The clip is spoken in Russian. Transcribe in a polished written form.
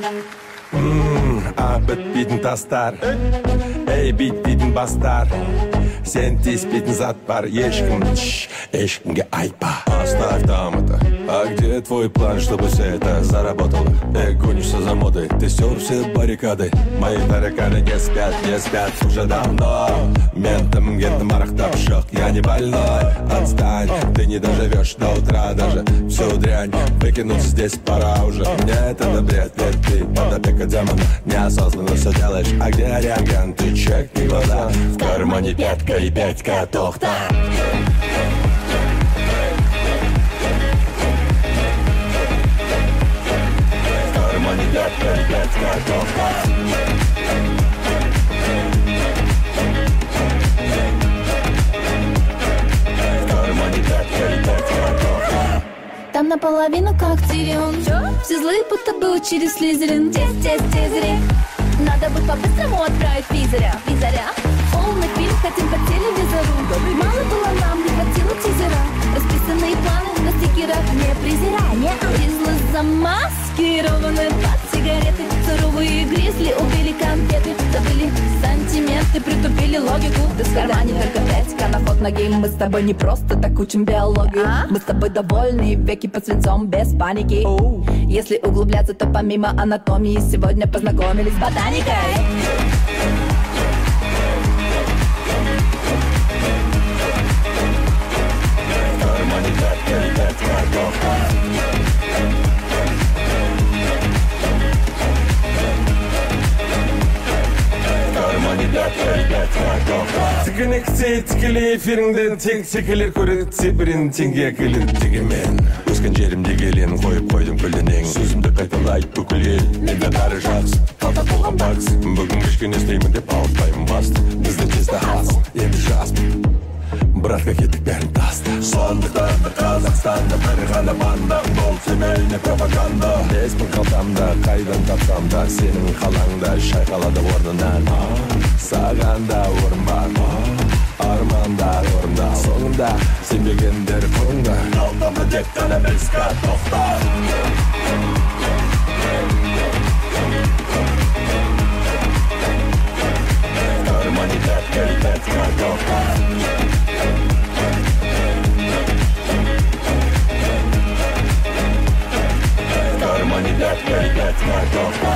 Бітпейтін тастар, ей бітпейтін бастар. Сен тиспейтін зат бар, ешкімге айтпа. Оставь там это, а где твой план, чтобы все это заработало? Гонишься за модой, ты стер все баррикады. Мои тараканы не спят уже давно. Ментом гентом арахтап шок, я не больной. Отстань, ты не доживешь до утра даже. Всю дрянь выкинуть здесь пора уже. Мне это бред, ведь ты под опекой демона. Неосознанно все делаешь, а где реагент? Ты чекни глаза, в кармане пятка и пятька тохта. В кармане пятка и пятька тохта. Там наполовину как Тирион. Все злые будто бы через Слизерин. Тезерик. Надо бы по-быстрому отправить визаря. Полный фильм хотим по телевизору. Мало было нам, не хватило тизера. Расписанные планы на стикерах. Не презирай, Призлы замаскированы под сигареты. Суровые гризли убили конфеты. Забыли сантименты, притупили логику. Да в кармане только пятька на ход ноги. Мы с тобой не просто так учим биологию. Мы с тобой довольны, веки под свинцом без паники. Если углубляться, то помимо анатомии сегодня познакомились с ботаникой. В кармане пятка и пятька тохта. Тікінексе тікілі эфиріңден тек секелер көреді сепірін теңге келін дегенмен өскен жерімде келен қойып қойдым көлденең сөзімді қайталайды бүкіл ел менде бәрі жақсы қалтап болған бақсы бүгін кешкен істеймін деп ауытпаймын басты бізде тезді хасыл енді жаспын братка кеттік бәрін таста сондықтан да Қазақстанда бір ғана банда бұл семейный пропаганда 5000 қалтамда қайдан тапсам да сенің қалаңда шайқалады орнынан саған да орын бар армандар орында соңында сенбегендер құрыңда алдамда тек қана бізге тоқтар кармане пятка и пятька тохта. В кармане пятка и пятька тохта.